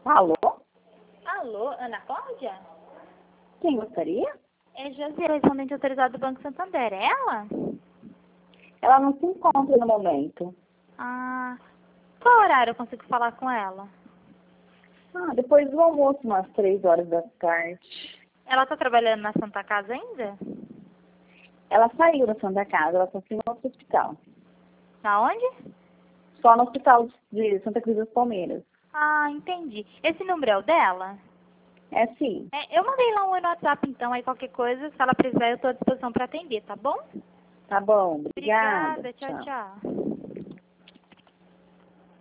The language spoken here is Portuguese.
Alô? Alô, Ana Cláudia? Quem gostaria? É Josiane, respondente autorizado do Banco Santander. É ela? Ela não se encontra no momento. Ah, qual horário eu consigo falar com ela? Depois do almoço, umas 3 horas da tarde. Ela tá trabalhando na Santa Casa ainda? Ela saiu da Santa Casa, ela está aqui no outro hospital. Na onde? Só no hospital de Santa Cruz das Palmeiras. Ah, entendi. Esse número é o dela? É sim. Eu mandei lá um oi no WhatsApp, então, aí qualquer coisa, se ela precisar, eu estou à disposição para atender, tá bom? Tá bom, obrigada. Obrigada, tchau, Tchau. tchau.